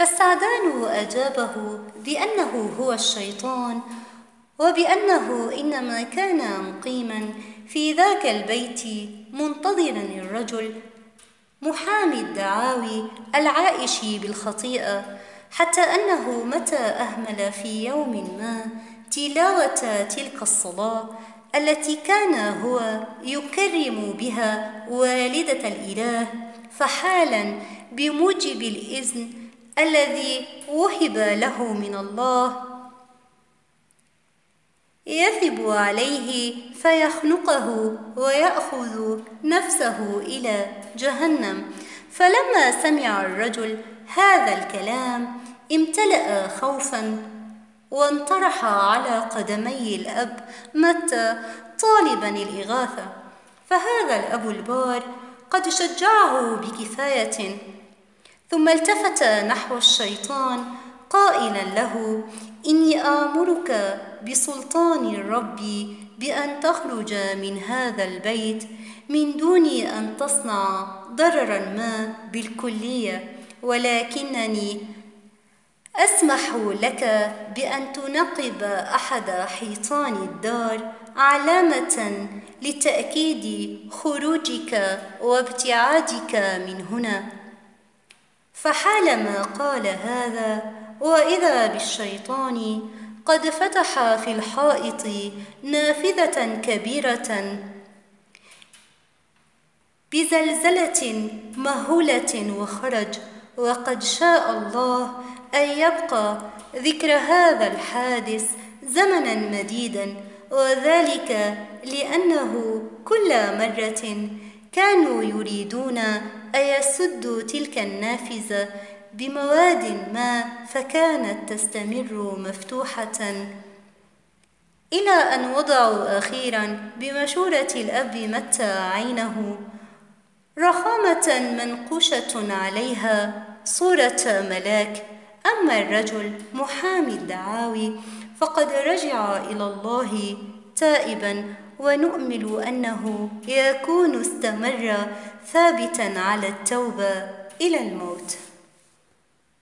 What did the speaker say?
فالسعدان أجابه بأنه هو الشيطان، وبأنه إنما كان مقيما في ذاك البيت منتظرا الرجل محامي الدعاوي العائش بالخطيئة، حتى أنه متى أهمل في يوم ما تلاوة تلك الصلاة التي كان هو يكرم بها والدة الإله، فحالا بموجب الإذن الذي وهب له من الله يثب عليه فيخنقه ويأخذ نفسه إلى جهنم. فلما سمع الرجل هذا الكلام امتلأ خوفا وانطرح على قدمي الأب متى طالبا الإغاثة، فهذا الأب البار قد شجعه بكفاية، ثم التفت نحو الشيطان قائلا له: إني آمرك بسلطان الرب بأن تخرج من هذا البيت من دون أن تصنع ضررا ما بالكلية، ولكنني أسمح لك بأن تنقب أحد حيطان الدار علامة لتأكيد خروجك وابتعادك من هنا. فحالما قال هذا وإذا بالشيطان قد فتح في الحائط نافذة كبيرة بزلزلة مهولة وخرج، وقد شاء الله أن يبقى ذكر هذا الحادث زمنا مديدا، وذلك لأنه كل مرة كانوا يريدون أن يسدوا تلك النافذة بمواد ما، فكانت تستمر مفتوحة إلى أن وضعوا أخيرا بمشورة الأب متى عينه رخامة منقوشة عليها صورة ملاك. أما الرجل محامي الدعاوي فقد رجع إلى الله تائبا، ونؤمل أنه يكون استمر ثابتا على التوبة إلى الموت.